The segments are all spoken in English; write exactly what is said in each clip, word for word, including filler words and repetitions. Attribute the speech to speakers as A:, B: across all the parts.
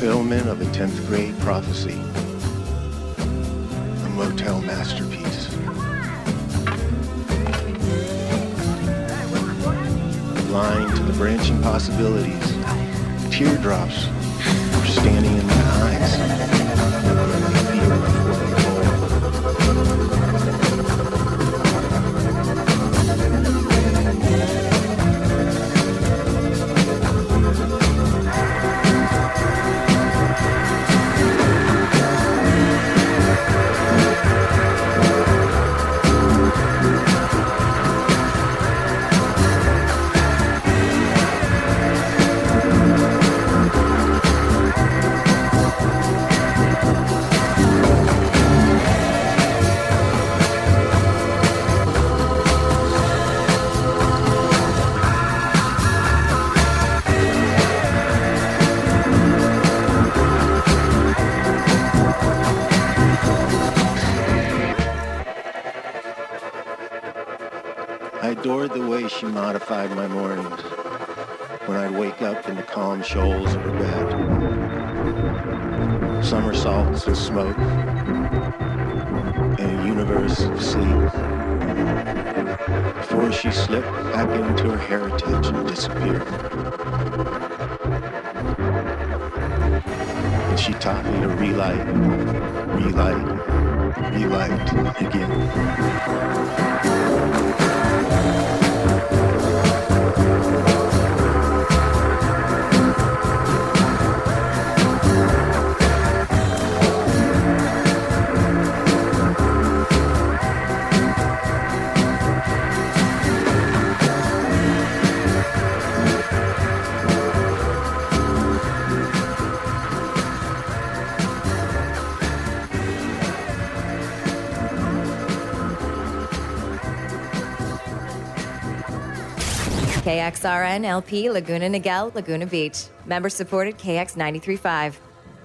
A: fulfillment of a tenth grade prophecy. A Motel masterpiece. Blind to the branching possibilities, teardrops were standing in my eyes. Fear before they roll. I adored the way she modified my mornings when I'd wake up in the calm shoals of her bed. Somersaults and smoke in a universe of sleep before she slipped back into her heritage and disappeared. And she taught me to relight, relight, relight again.
B: K X R N L P Laguna Niguel, Laguna Beach. Member supported K X ninety-three point five.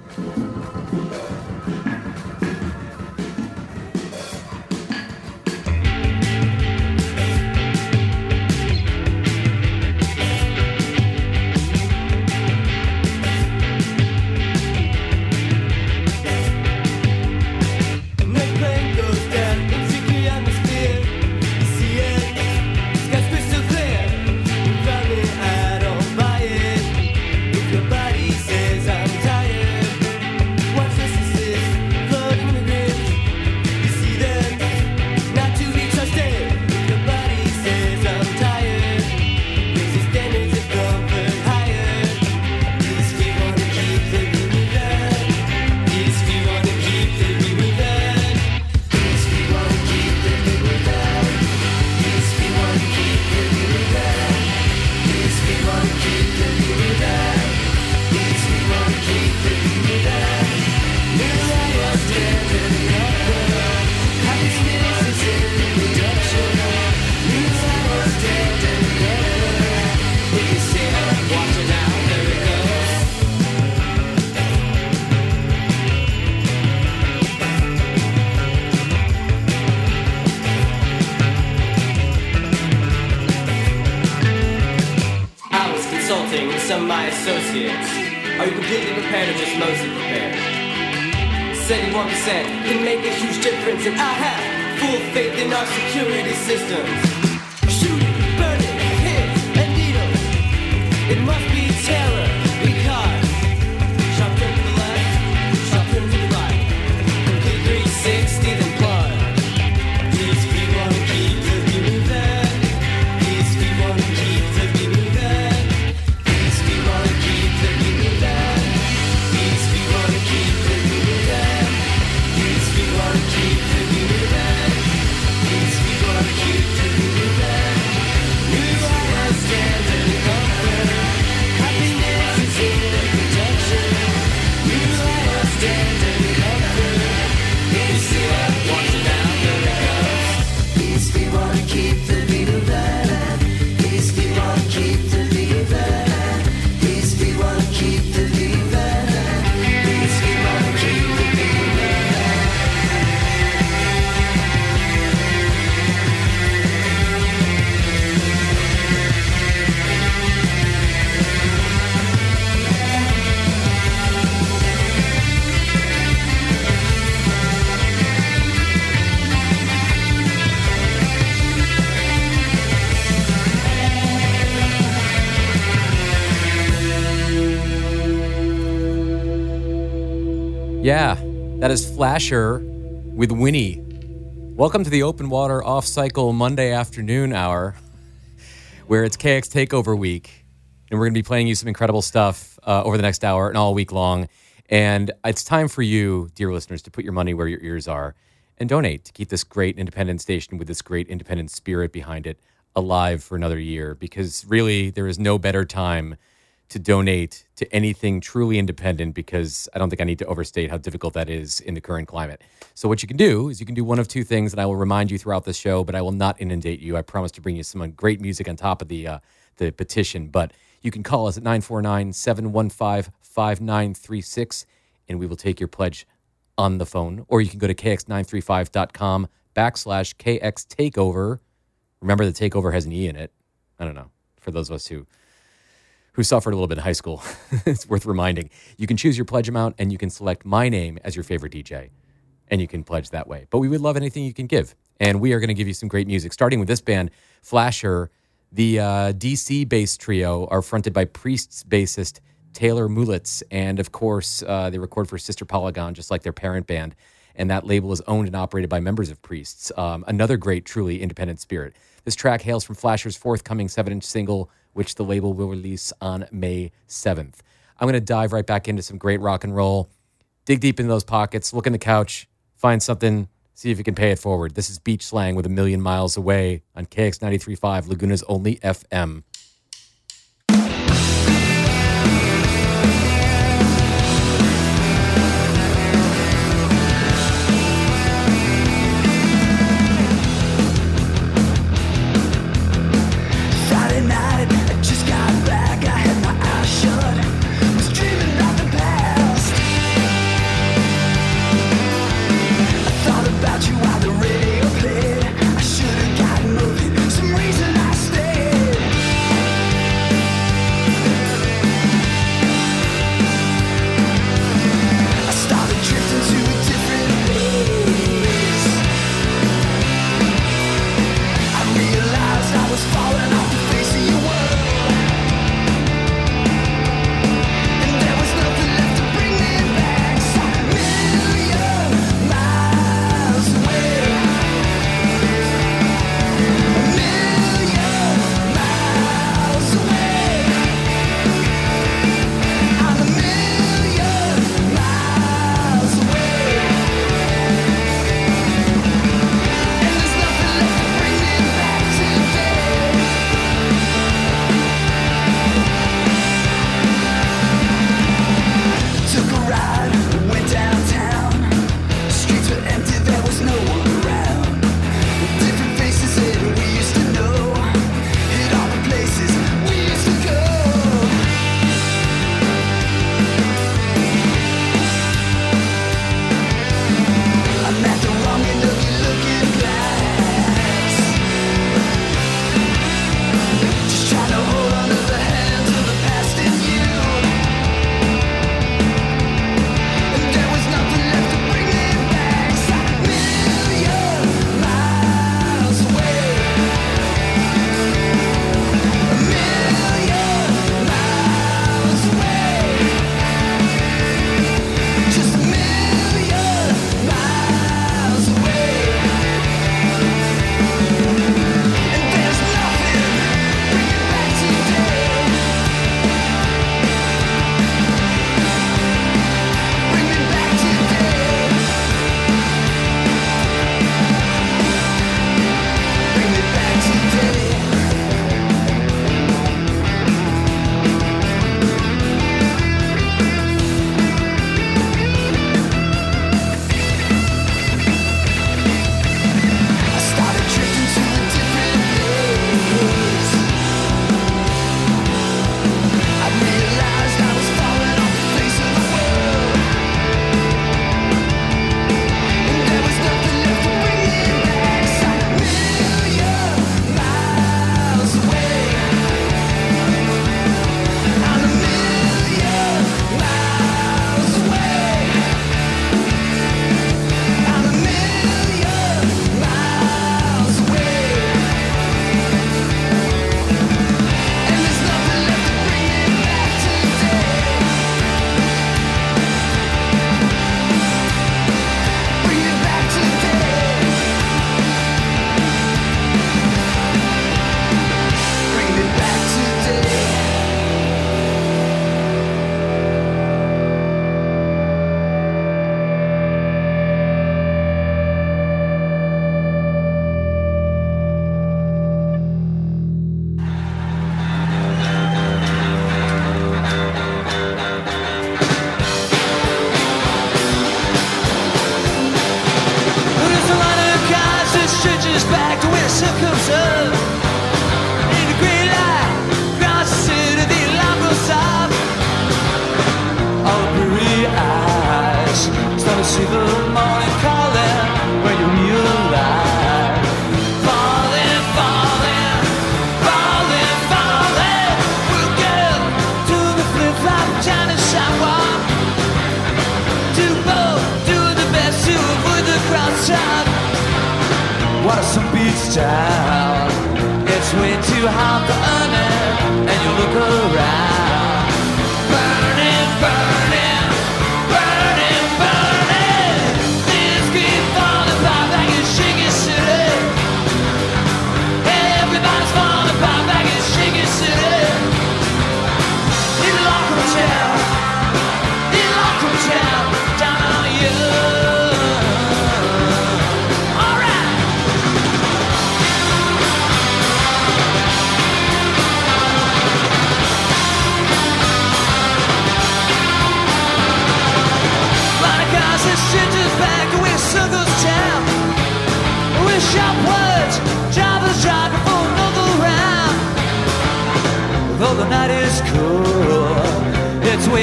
C: Some of my associates. Are you completely prepared or just mostly prepared? seventy-one percent can make a huge difference, and I have full faith in our security systems. Shooting, burning, hits, and needles. It must be terror, because sharp turn to the left, sharp turn to the right. Complete three sixty, then plunge. These feet wanna keep the beat moving. These feet wanna keep the beat moving. Keep the
D: Yeah, that is Flasher with Winnie. Welcome to the Open Water Off-Cycle Monday afternoon hour, where it's K X Takeover Week, and we're going to be playing you some incredible stuff uh, over the next hour and all week long. And it's time for you, dear listeners, to put your money where your ears are and donate to keep this great independent station with this great independent spirit behind it alive for another year, because really there is no better time to donate to anything truly independent, because I don't think I need to overstate how difficult that is in the current climate. So what you can do is you can do one of two things, and I will remind you throughout the show, but I will not inundate you. I promise to bring you some great music on top of the uh, the petition. But you can call us at nine four nine, seven one five, five nine three six, and we will take your pledge on the phone. Or you can go to k x nine three five dot com backslash KX Takeover. Remember, the takeover has an E in it. I don't know, for those of us who who suffered a little bit in high school. It's worth reminding. You can choose your pledge amount, and you can select my name as your favorite D J, and you can pledge that way. But we would love anything you can give, and we are going to give you some great music, starting with this band, Flasher. The uh, D C-based trio are fronted by Priest's bassist Taylor Mulitz, and of course, uh, they record for Sister Polygon, just like their parent band, and that label is owned and operated by members of Priests. Um, another great, truly independent spirit. This track hails from Flasher's forthcoming seven-inch single, which the label will release on May seventh. I'm going to dive right back into some great rock and roll, dig deep into those pockets, look in the couch, find something, see if you can pay it forward. This is Beach Slang with A Million Miles Away on K X ninety-three point five, Laguna's only F M.
E: I should've gotten moving. Some reason I stayed.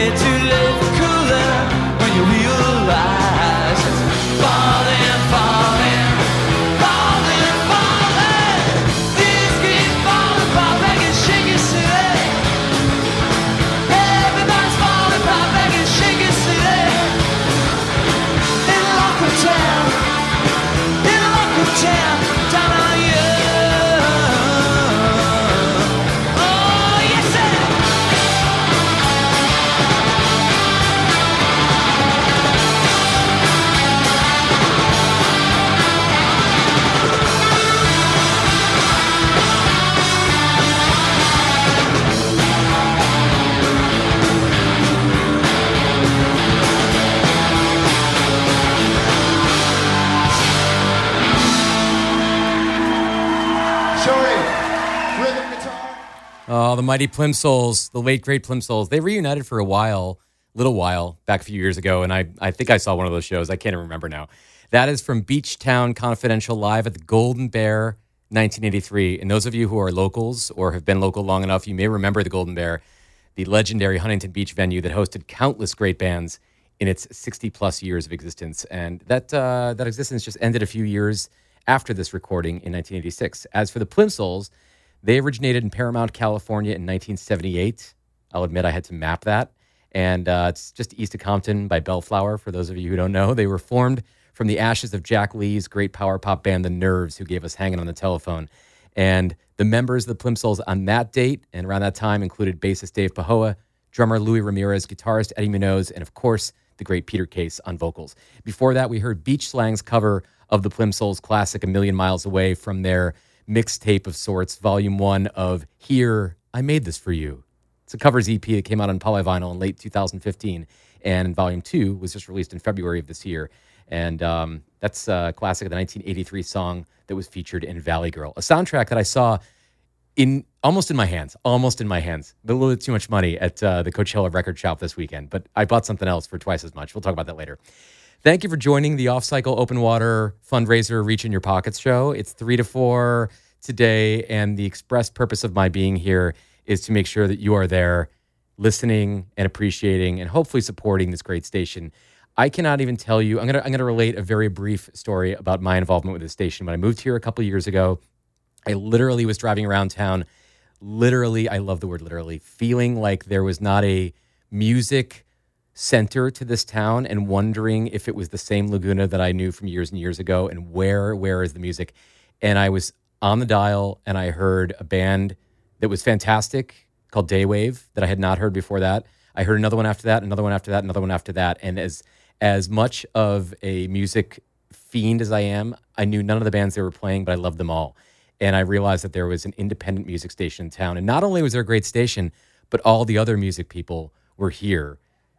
E: made to live cooler when you realize it's falling, falling, falling, falling. Things keep falling apart, making shaky city. Everybody's falling apart, making shaky city. In a local town, in a local town, down on you.
D: Oh, the mighty Plimsouls, the late, great Plimsouls. They reunited for a while, little while, back a few years ago, and I, I think I saw one of those shows. I can't even remember now. That is from Beachtown Confidential live at the Golden Bear, nineteen eighty-three. And those of you who are locals or have been local long enough, you may remember the Golden Bear, the legendary Huntington Beach venue that hosted countless great bands in its sixty-plus years of existence. And that uh, that existence just ended a few years after this recording in nineteen eighty-six. As for the Plimsouls, they originated in Paramount, California in nineteen seventy-eight. I'll admit I had to map that. And uh, it's just east of Compton by Bellflower, for those of you who don't know. They were formed from the ashes of Jack Lee's great power pop band, The Nerves, who gave us Hanging on the Telephone. And the members of the Plimsouls on that date and around that time included bassist Dave Pajoa, drummer Louis Ramirez, guitarist Eddie Munoz, and of course, the great Peter Case on vocals. Before that, we heard Beach Slang's cover of the Plimsouls' classic A Million Miles Away from their mixtape of sorts, volume one of Here, I Made This For You. It's a covers E P that came out on polyvinyl in late two thousand fifteen, and volume two was just released in February of this year. And um, that's a classic of the nineteen eighty-three song that was featured in Valley Girl, a soundtrack that I saw in almost in my hands, almost in my hands. A little bit too much money at uh, the Coachella Record Shop this weekend, but I bought something else for twice as much. We'll talk about that later. Thank you for joining the Off-Cycle Open Water Fundraiser Reach in Your Pockets show. It's three to four today, and the express purpose of my being here is to make sure that you are there listening and appreciating and hopefully supporting this great station. I cannot even tell you, I'm going to I'm going to relate a very brief story about my involvement with this station. When I moved here a couple of years ago, I literally was driving around town, literally, I love the word literally, feeling like there was not a music center to this town and wondering if it was the same Laguna that I knew from years and years ago and where where is the music. And I was on the dial and I heard a band that was fantastic called Daywave that I had not heard before that. I heard another one after that, another one after that, another one after that. And as as much of a music fiend as I am, I knew none of the bands they were playing, but I loved them all. And I realized that there was an independent music station in town. And not only was there a great station, but all the other music people were here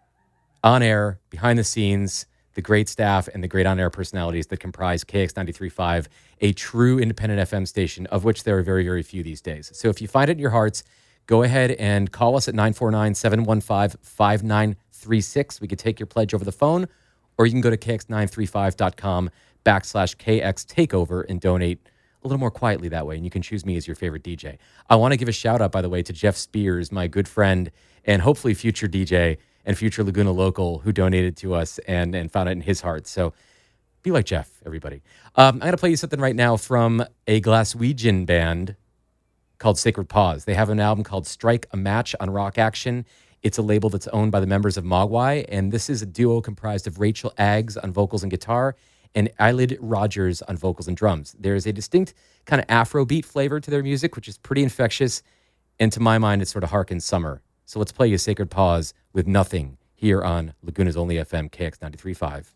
D: on air, behind the scenes, the great staff and the great on-air personalities that comprise K X ninety-three point five, a true independent F M station, of which there are very, very few these days. So if you find it in your hearts, go ahead and call us at nine four nine, seven one five, five nine three six. We could take your pledge over the phone, or you can go to K X nine thirty-five dot com backslash K X Takeover and donate a little more quietly that way, and you can choose me as your favorite D J. I want to give a shout out, by the way, to Jeff Spears, my good friend and hopefully future D J and future Laguna local, who donated to us and, and found it in his heart. So be like Jeff, everybody. Um, I'm going to play you something right now from a Glaswegian band called Sacred Paws. They have an album called Strike a Match on Rock Action. It's a label that's owned by the members of Mogwai, and this is a duo comprised of Rachel Aggs on vocals and guitar and Eyelid Rogers on vocals and drums. There is a distinct kind of Afrobeat flavor to their music, which is pretty infectious, and to my mind, it sort of harkens summer. So let's play you Sacred Paws with Nothing here on Laguna's only F M, K X ninety-three point five.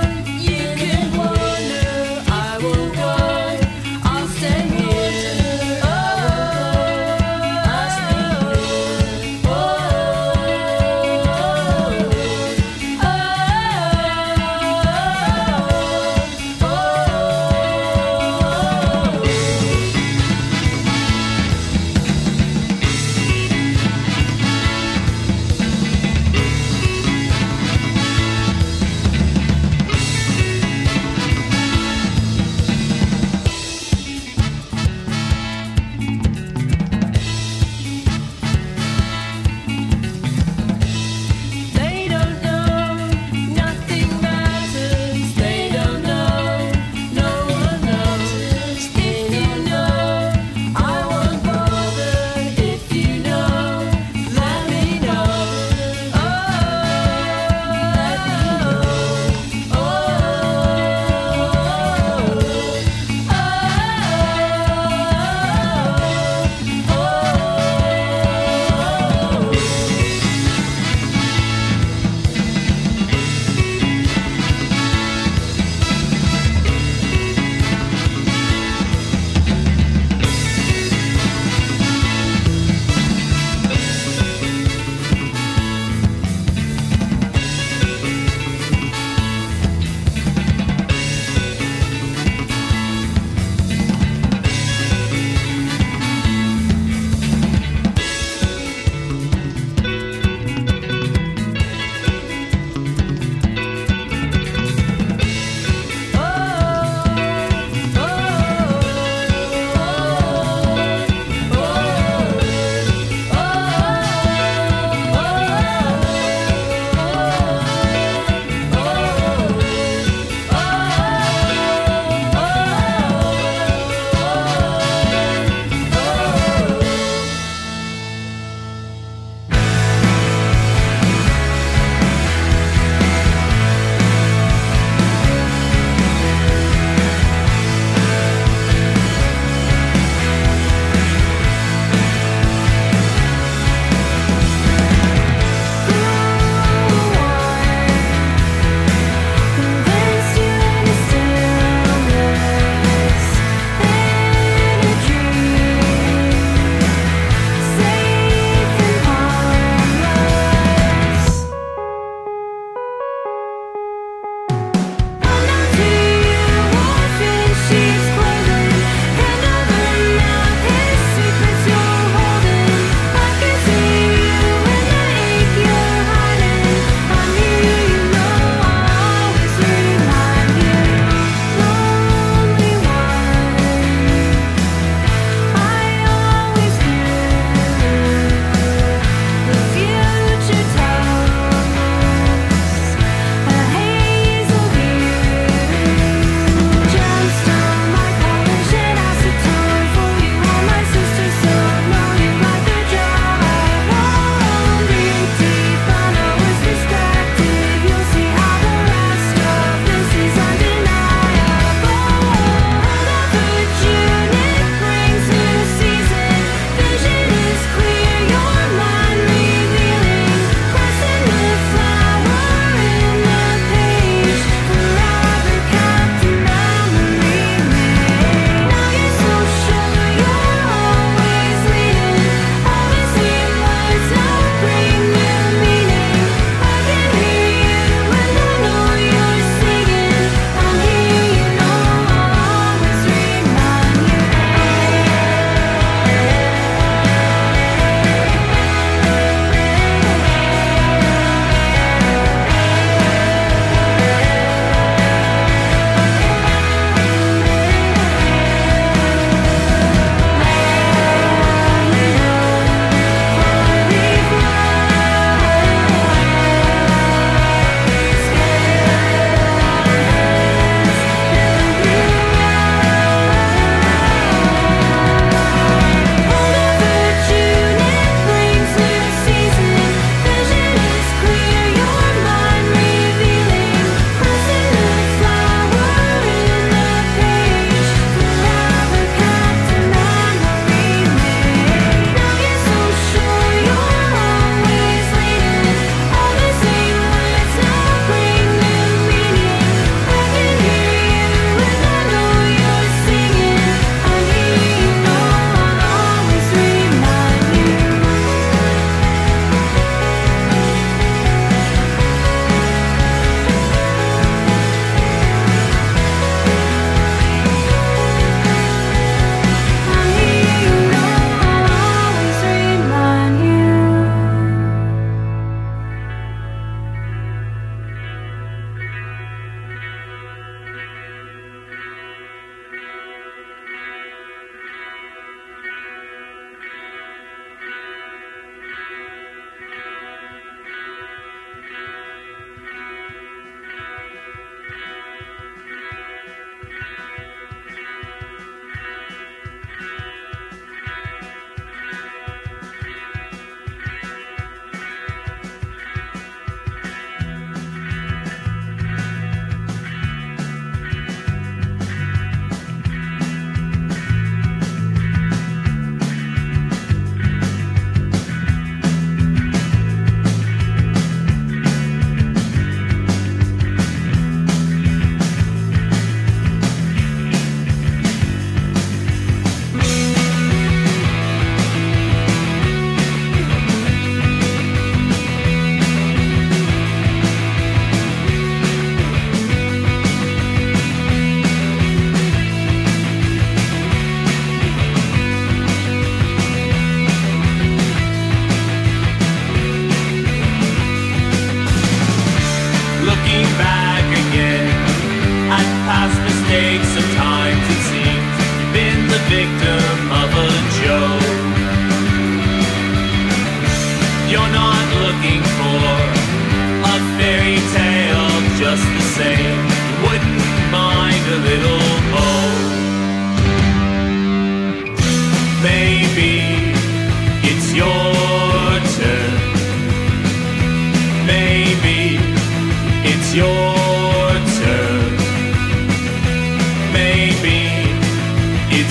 E: I'll stay here.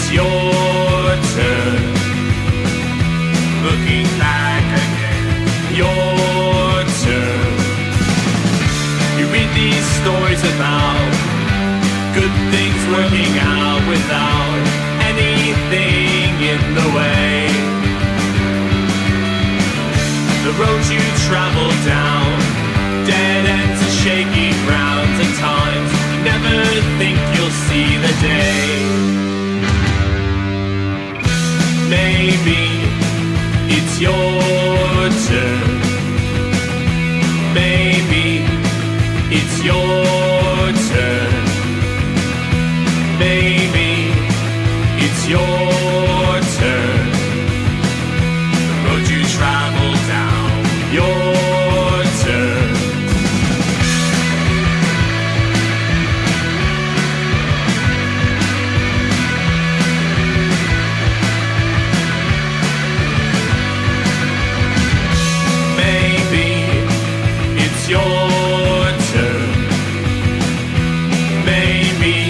E: it's your turn. Looking back again, your turn. You read these stories about good things working out without anything in the way. The roads you travel down, dead ends and shaky grounds at times. Never think you'll see the day. Maybe it's your turn. Maybe it's your turn. Maybe it's your turn. The road you travel down, your turn. Maybe it's your turn. Maybe.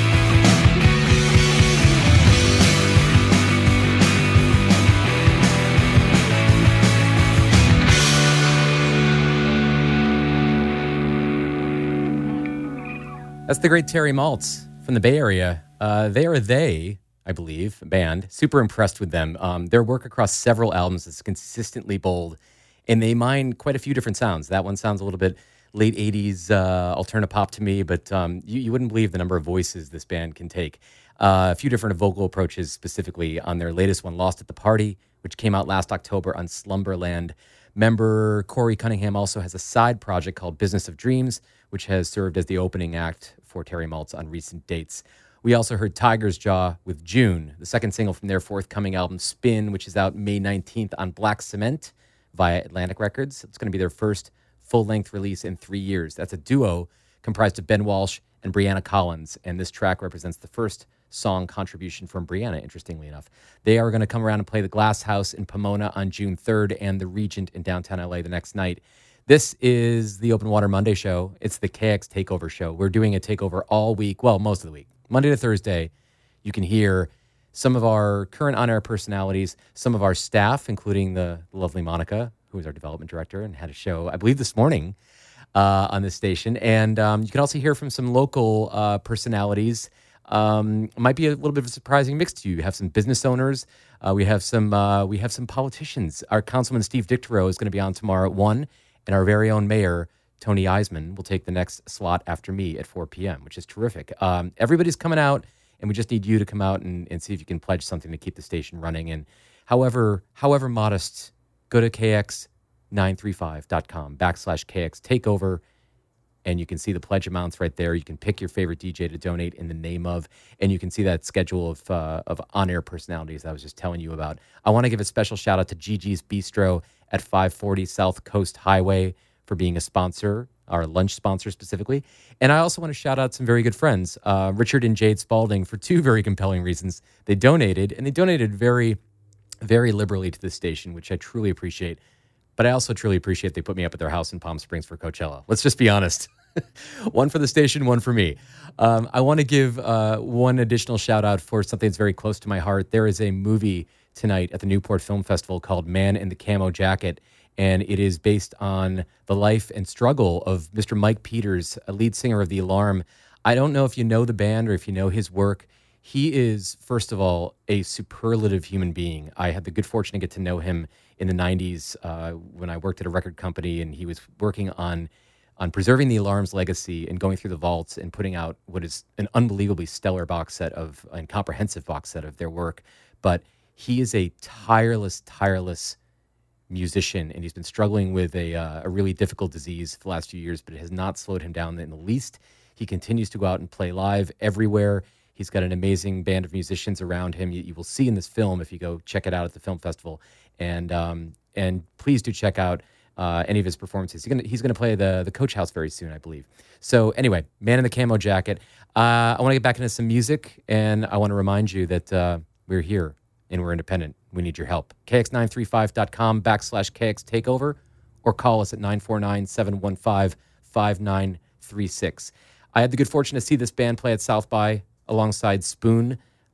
D: That's the great Terry Maltz from the Bay Area. Uh, they are they, I believe, a band. Super impressed with them. Um, their work across several albums is consistently bold, and they mine quite a few different sounds. That one sounds a little bit late eighties uh, alternative pop to me, but um, you, you wouldn't believe the number of voices this band can take. Uh, a few different vocal approaches, specifically on their latest one, Lost at the Party, which came out last October on Slumberland. Member Corey Cunningham also has a side project called Business of Dreams, which has served as the opening act for Terry Maltz on recent dates. We also heard Tiger's Jaw with June, the second single from their forthcoming album Spin, which is out May nineteenth on Black Cement via Atlantic Records. It's going to be their first full-length release in three years. That's a duo comprised of Ben Walsh and Brianna Collins, and this track represents the first song contribution from Brianna, interestingly enough. They are going to come around and play the Glass House in Pomona on June third and the Regent in downtown L A the next night. This is the Open Water Monday show. It's the K X Takeover show. We're doing a takeover all week, well, most of the week. Monday to Thursday, you can hear some of our current on-air personalities, some of our staff, including the lovely Monica, who is our development director and had a show, I believe, this morning uh, on this station. And um, you can also hear from some local uh, personalities. Um, it might be a little bit of a surprising mix to you. You have some business owners. Uh, we have some uh, we have some politicians. Our Councilman Steve Dictorow is going to be on tomorrow at one, and our very own mayor, Tony Eisman, will take the next slot after me at four p.m., which is terrific. Um, everybody's coming out, and we just need you to come out and, and see if you can pledge something to keep the station running. And however however modest, go to K X nine thirty-five dot com backslash K X Takeover, and you can see the pledge amounts right there. You can pick your favorite D J to donate in the name of, and you can see that schedule of uh, of on-air personalities I was just telling you about. I want to give a special shout-out to Gigi's Bistro at five forty South Coast Highway for being a sponsor, our lunch sponsor specifically. And I also want to shout out some very good friends, uh, Richard and Jade Spalding, for two very compelling reasons. They donated, and they donated very, very liberally to this station, which I truly appreciate. But I also truly appreciate they put me up at their house in Palm Springs for Coachella. Let's just be honest. One for the station, one for me. Um, I want to give uh, one additional shout out for something that's very close to my heart. There is a movie tonight at the Newport Film Festival called Man in the Camo Jacket, and it is based on the life and struggle of Mister Mike Peters, a lead singer of The Alarm. I don't know if you know the band or if you know his work. He is, first of all, a superlative human being. I had the good fortune to get to know him in the nineties uh, when I worked at a record company, and he was working on on preserving The Alarm's legacy and going through the vaults and putting out what is an unbelievably stellar box set of, and comprehensive box set of their work. But he is a tireless, tireless musician, and he's been struggling with a, uh, a really difficult disease for the last few years, but it has not slowed him down in the least. He continues to go out and play live everywhere. He's got an amazing band of musicians around him. You, you will see in this film if you go check it out at the film festival. And um, and please do check out uh, any of his performances. He's gonna he's gonna play the the Coach House very soon, I believe. So anyway, Man in the Camo Jacket. Uh, I want to get back into some music, and I want to remind you that uh, we're here and we're independent. We need your help. K X nine thirty-five dot com backslash K X Takeover, or call us at nine four nine, seven one five, five nine three six. I had the good fortune to see this band play at South by alongside Spoon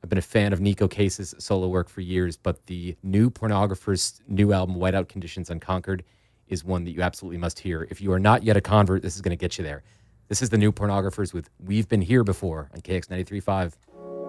D: I've been a fan of Nico Case's solo work for years, but the new Pornographer's new album, Whiteout Conditions Unconquered, is one that you absolutely must hear. If you are not yet a convert, this is going to get you there. This is the new Pornographers with We've Been Here Before on K X ninety-three point five.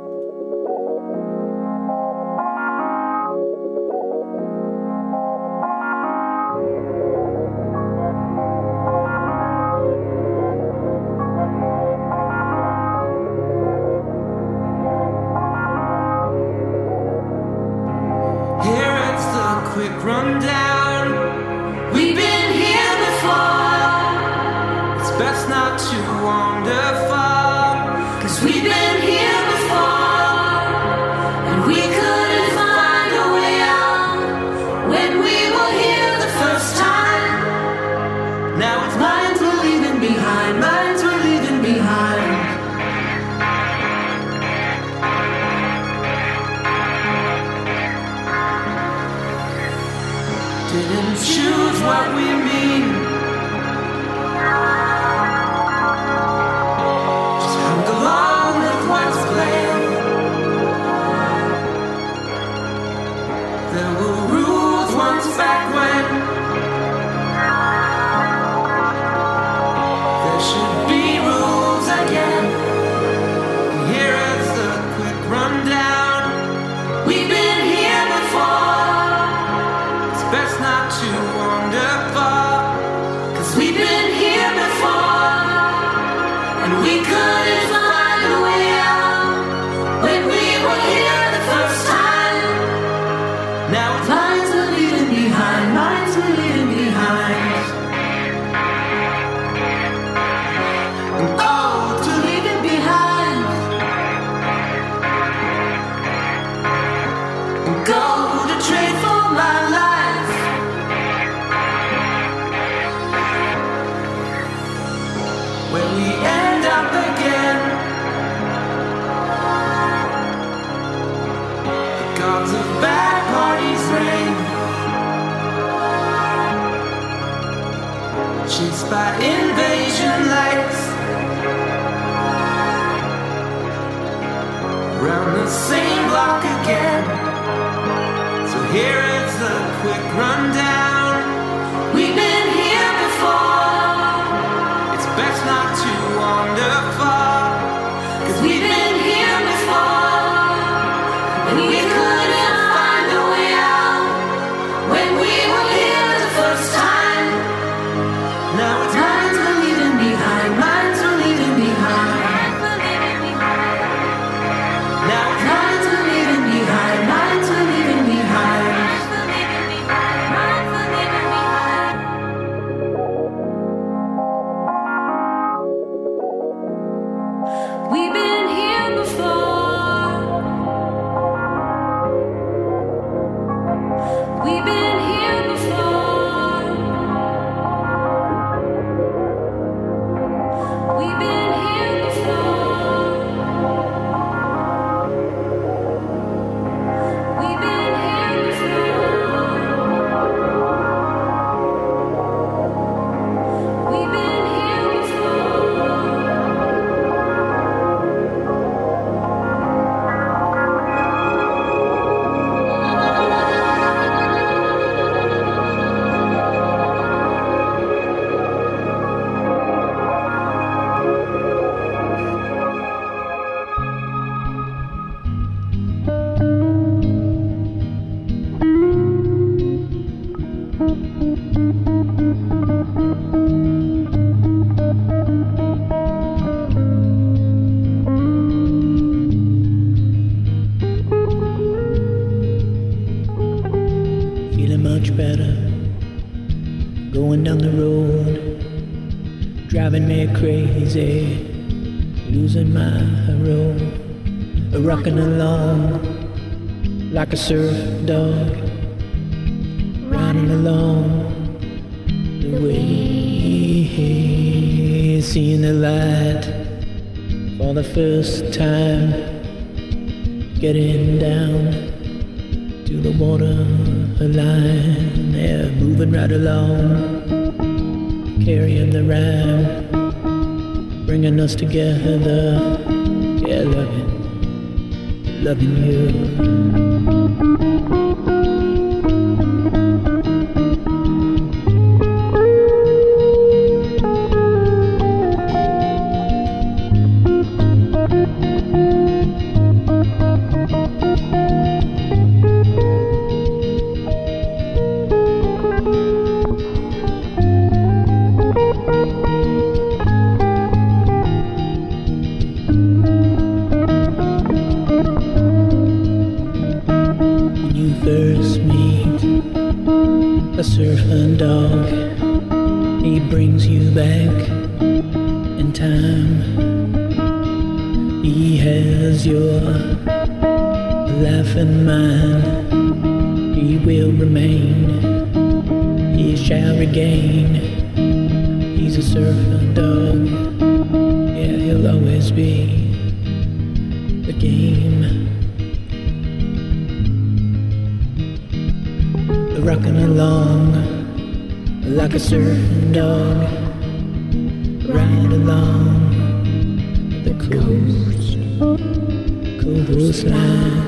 F: Rocking along like a surf dog, riding along the way, seeing the light for the first time, getting down to the water line, yeah, moving right along, carrying the rhyme, bringing us together, yeah, love it. loving you. When you first meet a surfing dog, he brings you back in time. He has your life in mind. He will remain, he shall regain. He's a surfing dog, yeah, he'll always be the game. Rocking along like a surfing dog, right along the coast, coastline.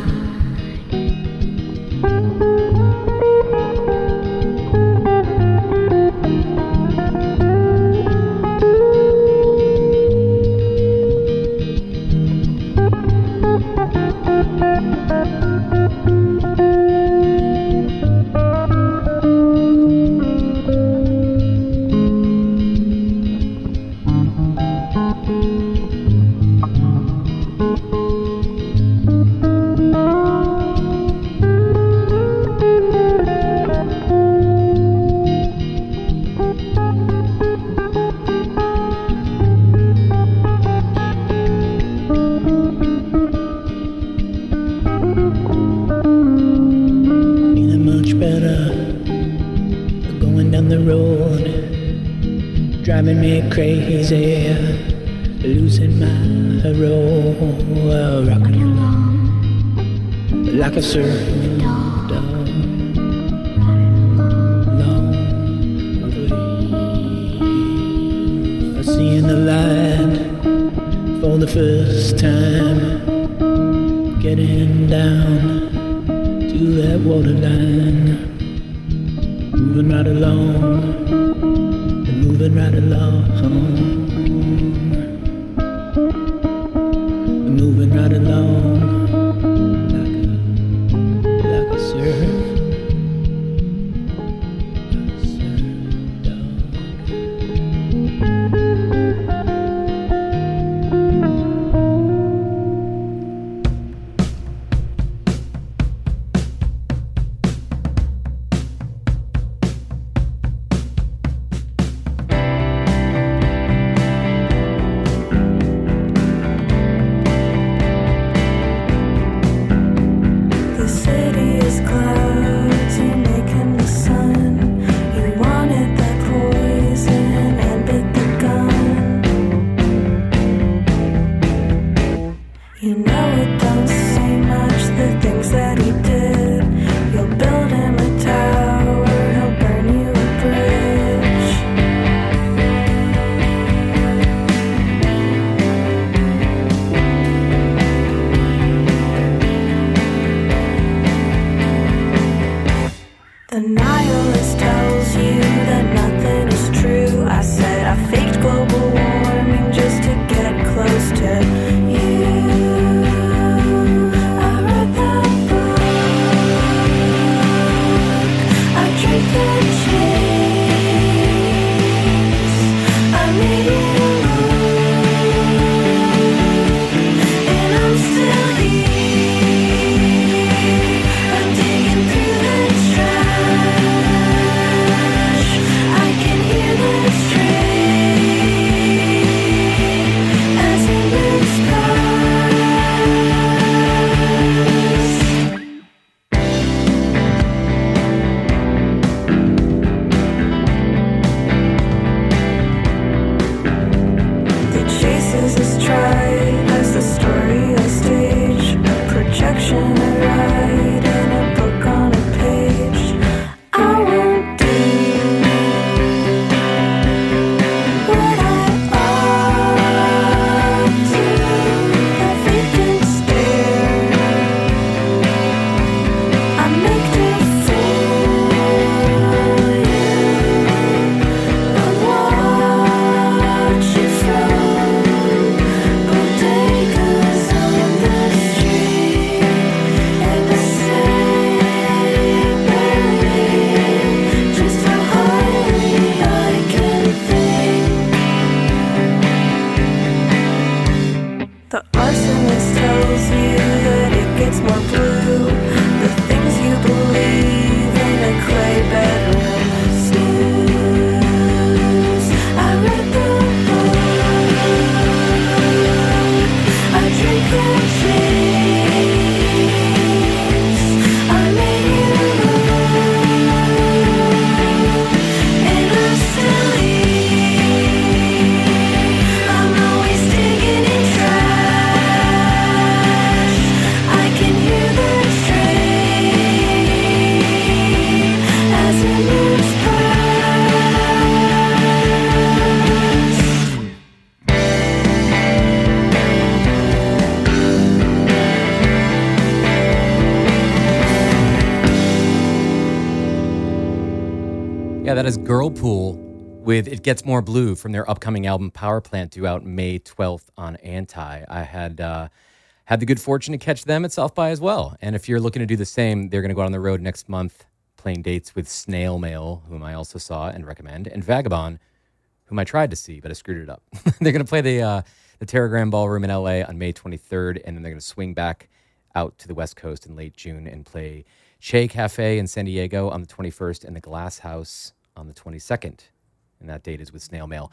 F: Feeling much better, going down the road, driving me crazy, losing my road, rocking along like a surfing dog, long way. I see in the light for the first time, getting down to that waterline, moving right along, moving right along, moving right along, like a, like a surf, like a surf dog.
D: that is Girlpool with It Gets More Blue from their upcoming album Power Plant, due out May twelfth on Anti. I had uh, had the good fortune to catch them at South by as well. And if you're looking to do the same, they're going to go out on the road next month, playing dates with Snail Mail, whom I also saw and recommend, and Vagabond, whom I tried to see, but I screwed it up. They're going to play the uh, the Terragram Ballroom in L A on May twenty-third, and then they're going to swing back out to the West Coast in late June and play Che Cafe in San Diego on the twenty-first and the Glass House on the twenty-second. And that date is with Snail Mail.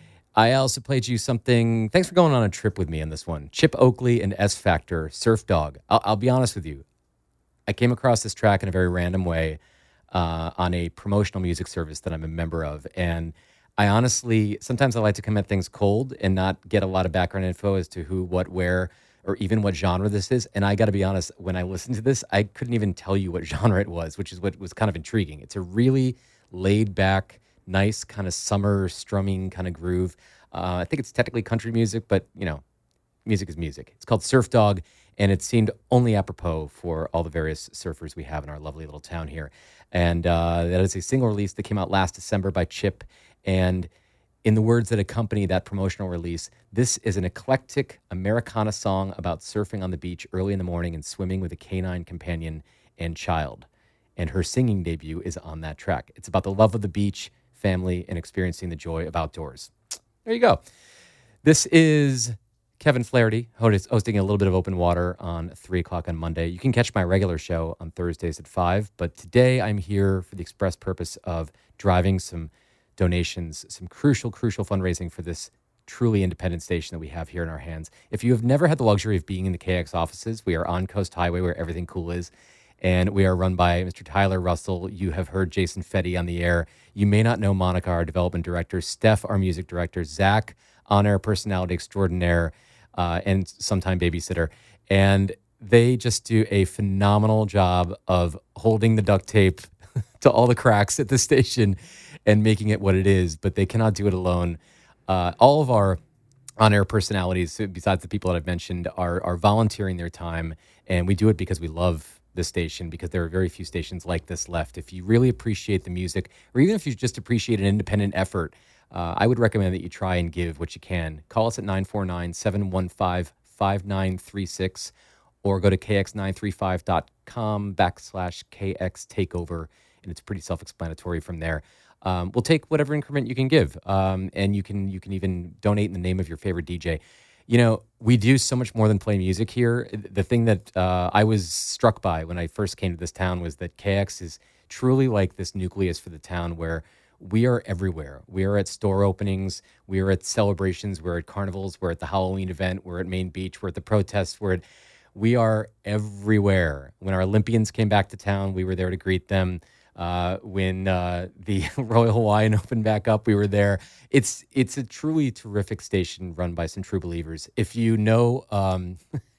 D: I also played you something. Thanks for going on a trip with me on this one. Chip Oakley and S Factor, Surf Dog. I'll, I'll be honest with you. I came across this track in a very random way uh, on a promotional music service that I'm a member of. And I honestly, sometimes I like to come at things cold and not get a lot of background info as to who, what, where, or even what genre this is. And I got to be honest, when I listened to this, I couldn't even tell you what genre it was, which is what was kind of intriguing. It's a really laid back, nice kind of summer strumming kind of groove. Uh, I think it's technically country music, but you know, music is music. It's called Surf Dog, and it seemed only apropos for all the various surfers we have in our lovely little town here. And uh, that is a single release that came out last December by Chip. And in the words that accompany that promotional release, this is an eclectic Americana song about surfing on the beach early in the morning and swimming with a canine companion and child. And her singing debut is on that track. It's about the love of the beach, family, and experiencing the joy of outdoors. There you go. This is Kevin Flaherty hosting a little bit of Open Water on three o'clock on Monday. You can catch my regular show on Thursdays at five, but today I'm here for the express purpose of driving some donations, some crucial, crucial fundraising for this truly independent station that we have here in our hands. If you have never had the luxury of being in the K X offices, we are on Coast Highway where everything cool is. And we are run by Mister Tyler Russell. You have heard Jason Fetty on the air. You may not know Monica, our development director, Steph, our music director, Zach, on-air personality extraordinaire, uh, and sometime babysitter. And they just do a phenomenal job of holding the duct tape to all the cracks at the station and making it what it is. But they cannot do it alone. Uh, all of our on-air personalities, besides the people that I've mentioned, are are volunteering their time. And we do it because we love this station, because there are very few stations like this left. If you really appreciate the music, or even if you just appreciate an independent effort, uh, I would recommend that you try and give what you can. Call us at nine four nine, seven one five, five nine three six or go to k x nine three five dot com backslash KX Takeover, and it's pretty self-explanatory from there. Um, we'll take whatever increment you can give, um, and you can you can even donate in the name of your favorite D J. You know, we do so much more than play music here. The thing that uh, I was struck by when I first came to this town was that K X is truly like this nucleus for the town where we are everywhere. We are at store openings. We are at celebrations. We're at carnivals. We're at the Halloween event. We're at Main Beach. We're at the protests. We're at, we are everywhere. When our Olympians came back to town, we were there to greet them. Uh, when uh, the Royal Hawaiian opened back up, we were there. It's it's a truly terrific station run by some true believers. If you know, um,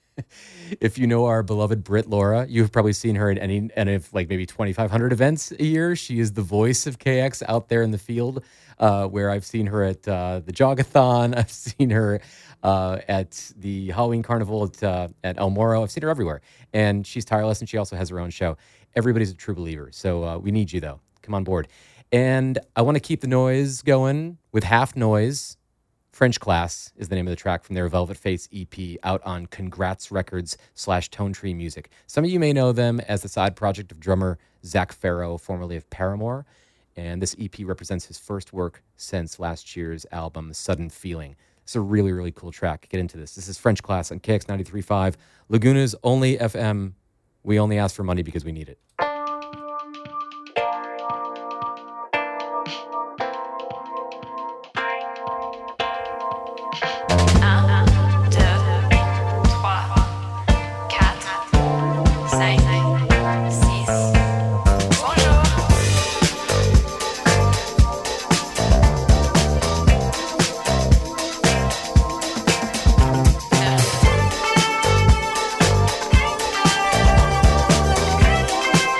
D: if you know our beloved Britt Laura, you've probably seen her at any any of like maybe twenty-five hundred events a year. She is the voice of K X out there in the field. Uh, where I've seen her at uh, the Jogathon, I've seen her uh, at the Halloween Carnival at uh, at El Moro. I've seen her everywhere, and she's tireless, and she also has her own show. Everybody's a true believer. So uh, we need you, though. Come on board. And I want to keep the noise going with Half Noise. French Class is the name of the track from their Velvet Face E P out on Congrats Records slash Tone Tree Music. Some of you may know them as the side project of drummer Zach Farrow, formerly of Paramore. And this E P represents his first work since last year's album, Sudden Feeling. It's a really, really cool track. Get into this. This is French Class on K X ninety-three point five, Laguna's only F M. We only ask for money because we need it.
G: Bonjour.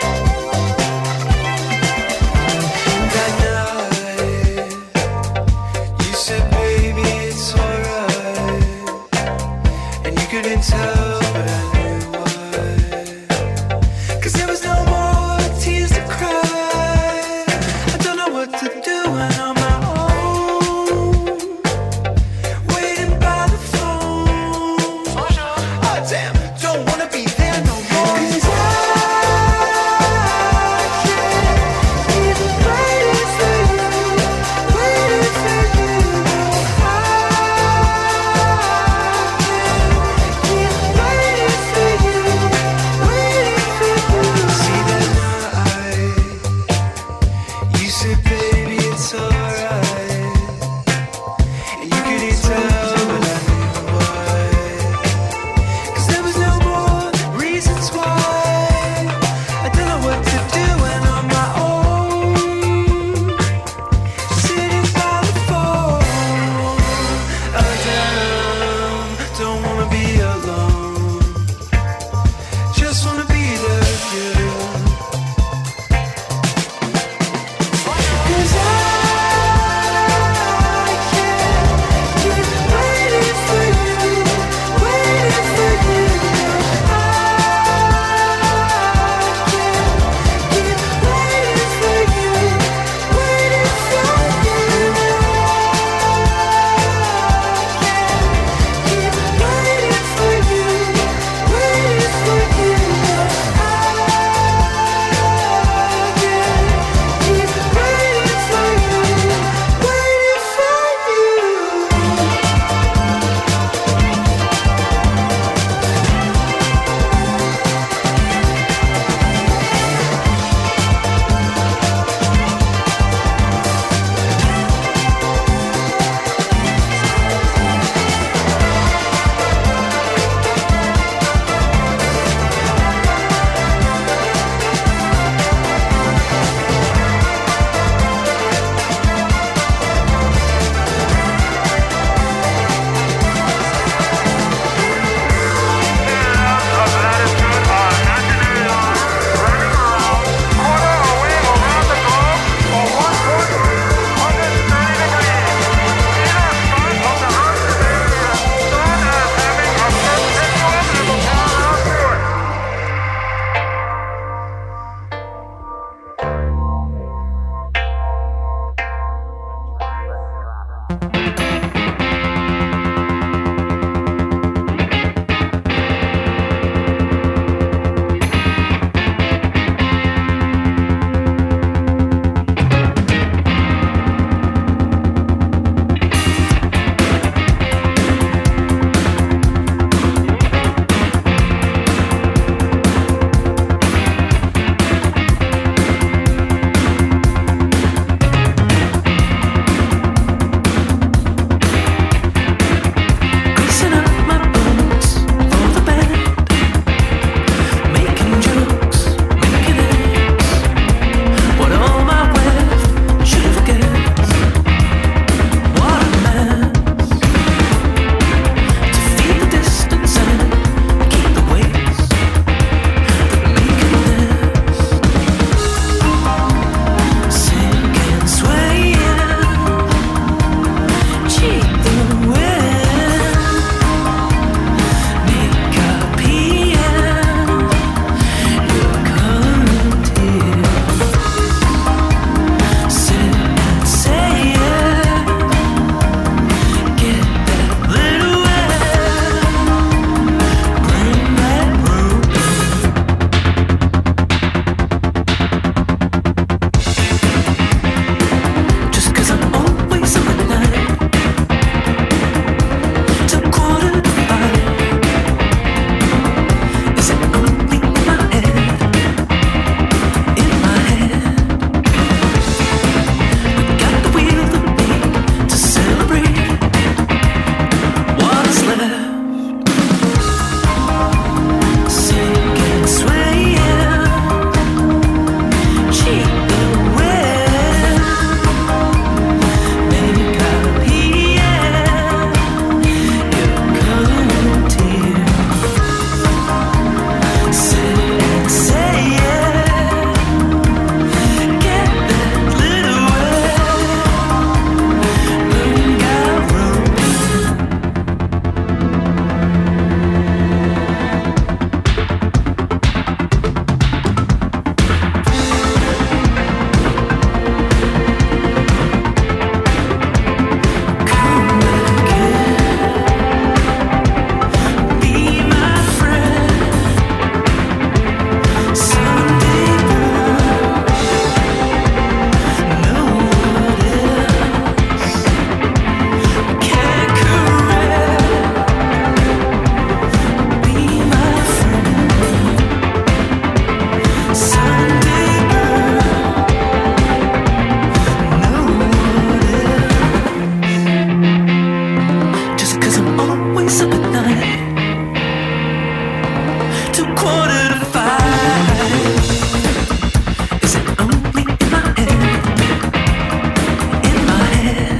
E: quarter to five. Is it only in my head? In my head.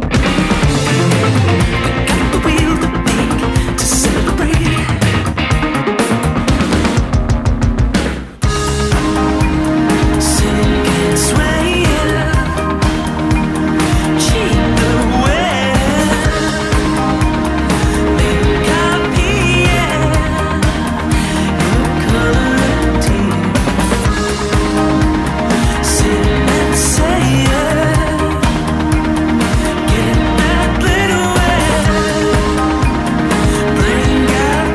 E: I got the wheel to make to celebrate. Sing and sway, cheat the way. Make up here, your color team. Sing and say it, get that little way. Bring out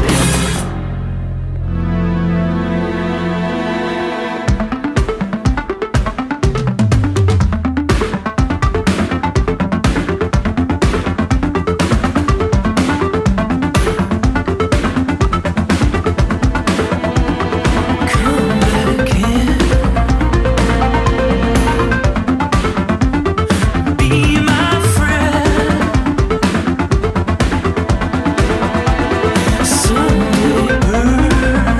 E: come back in. Be my friend. Sunday burn.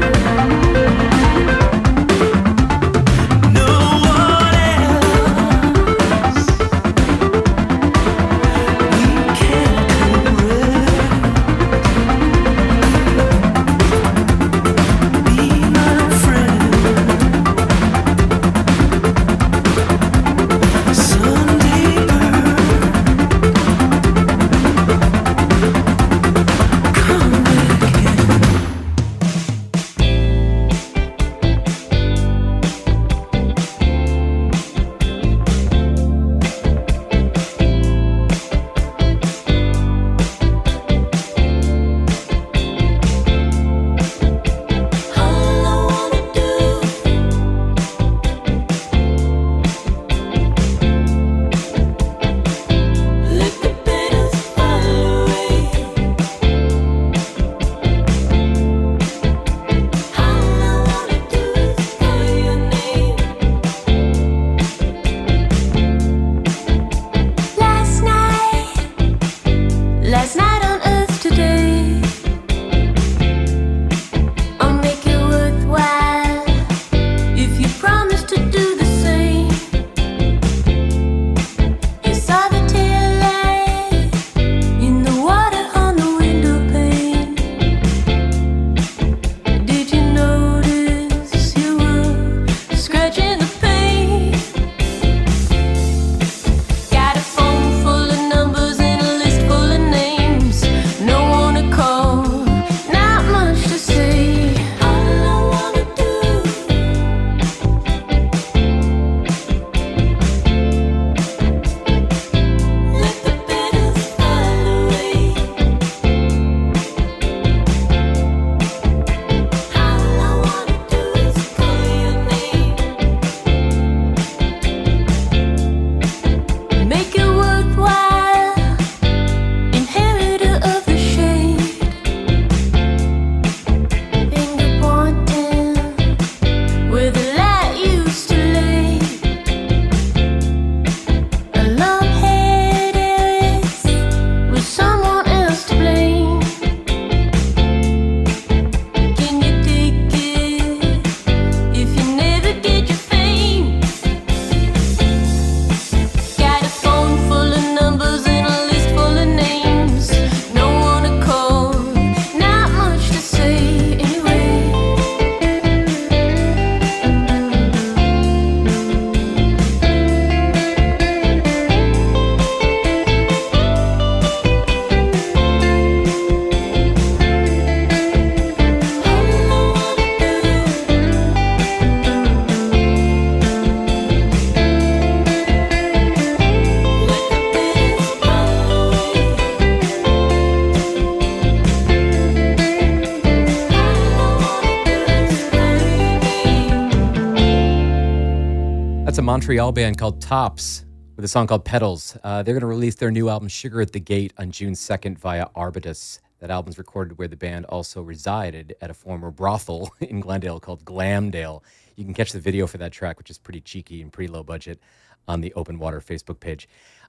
E: No one else. We can't correct. Be my friend. Sunday burn. Come back in. All I wanna do, let the petals fall away. All I wanna do is call your name. Last night, last night on Earth today. I'll make it worthwhile if you promise to do the same. You saw the tail light in the water on the window pane. Did you notice you were scratching the paint? Got a phone full of numbers and a list full of names. No one to call, not much to say. All I wanna do, let the petals fall away. All I wanna do is call your name. Make it worthwhile, inheritor of the shade. Finger pointing where the light used to lay. A long-haired heiress with someone else to blame. Can you take it if you never get your fame? Got a phone full of numbers and a list full of names. No one to call, not much to say anyway.
D: That's a Montreal band called Tops with a song called Petals. Uh, they're going to release their new album Sugar at the Gate on June second via Arbutus. That album's recorded where the band also resided at a former brothel in Glendale called Glamdale. You can catch the video for that track, which is pretty cheeky and pretty low budget, on the Open Water Facebook page.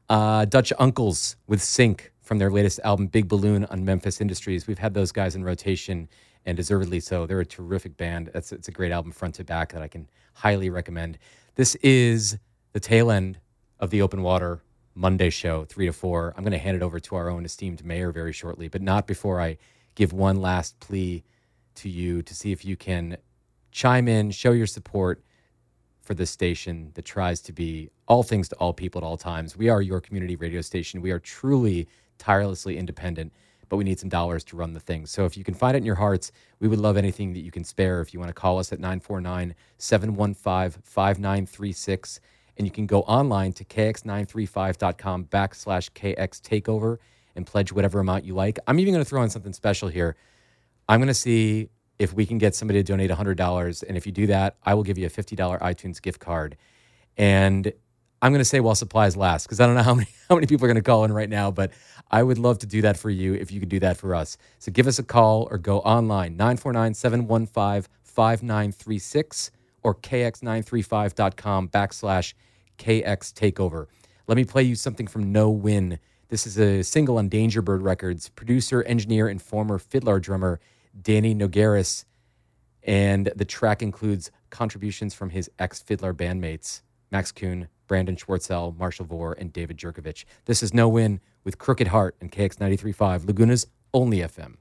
D: Uh, Dutch Uncles with Sync from their latest album, Big Balloon on Memphis Industries. We've had those guys in rotation, and deservedly so. They're a terrific band. That's It's a great album front to back that I can highly recommend. This is the tail end of the Open Water Monday show, three to four. I'm going to hand it over to our own esteemed mayor very shortly, but not before I give one last plea to you to see if you can chime in, show your support for this station that tries to be all things to all people at all times. We are your community radio station. We are truly tirelessly independent, but we need some dollars to run the thing. So if you can find it in your hearts, we would love anything that you can spare. If you want to call us at nine four nine, seven one five, five nine three six, and you can go online to k x nine three five dot com backslash KX Takeover and pledge whatever amount you like. I'm even going to throw in something special here. I'm going to see if we can get somebody to donate one hundred dollars. And if you do that, I will give you a fifty dollars iTunes gift card. And I'm going to say while supplies last, because I don't know how many how many people are going to call in right now, but I would love to do that for you if you could do that for us. So give us a call or go online, nine four nine, seven one five, five nine three six or k x nine three five dot com backslash KX Takeover. Let me play you something from No Win. This is a single on Danger Bird Records. Producer, engineer, and former fiddler drummer Danny Nogueras. And the track includes contributions from his ex-fiddler bandmates, Max Kuhn, Brandon Schwartzel, Marshall Vore, and David Jerkovich. This is No Win with Crooked Heart and K X ninety-three point five, Laguna's only F M.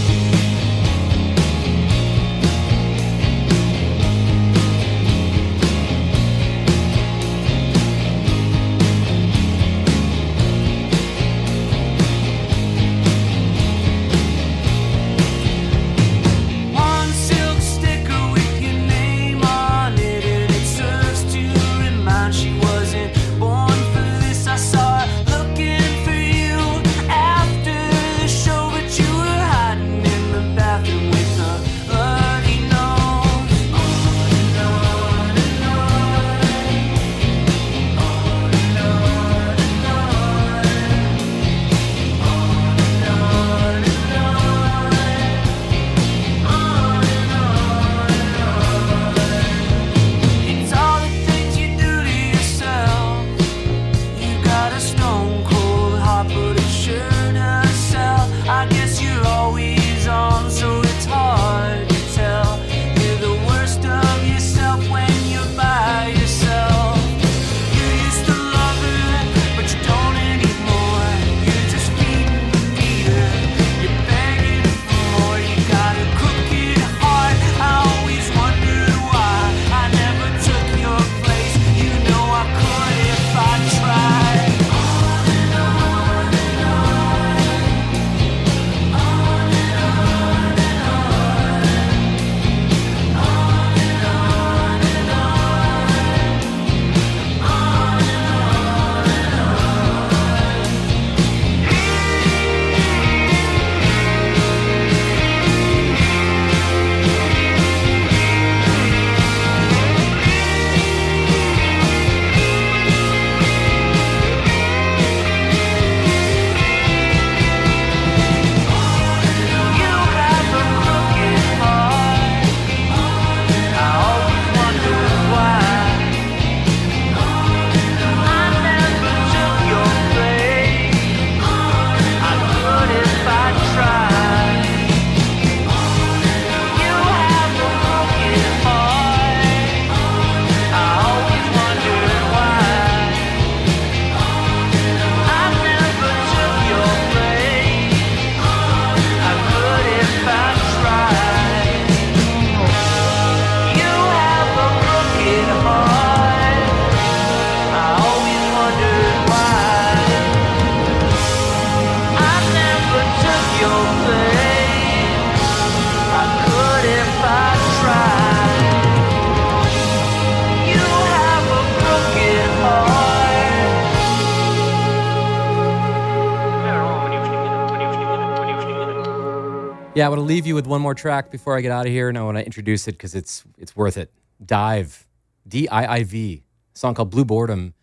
D: Yeah, I want to leave you with one more track before I get out of here, and I want to introduce it because it's it's worth it. Dive, D I I V, a song called Blue Boredom,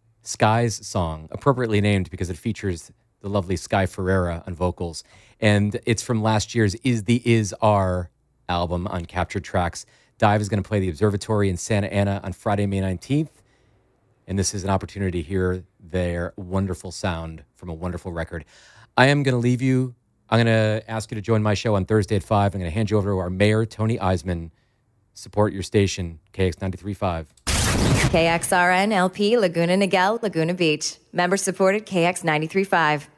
D: Sky's song, appropriately named because it features the lovely Sky Ferreira on vocals. And it's from last year's Is the Is Our album on Captured Tracks. Dive is going to play the Observatory in Santa Ana on Friday, May nineteenth. And this is an opportunity to hear their wonderful sound from a wonderful record. I am going to leave you. I'm going to ask you to join my show on Thursday at five. I'm going to hand you over to our mayor, Tony Eisman. Support your station, K X ninety-three point five.
B: K X R N L P Laguna Niguel, Laguna Beach. Member supported K X ninety-three point five.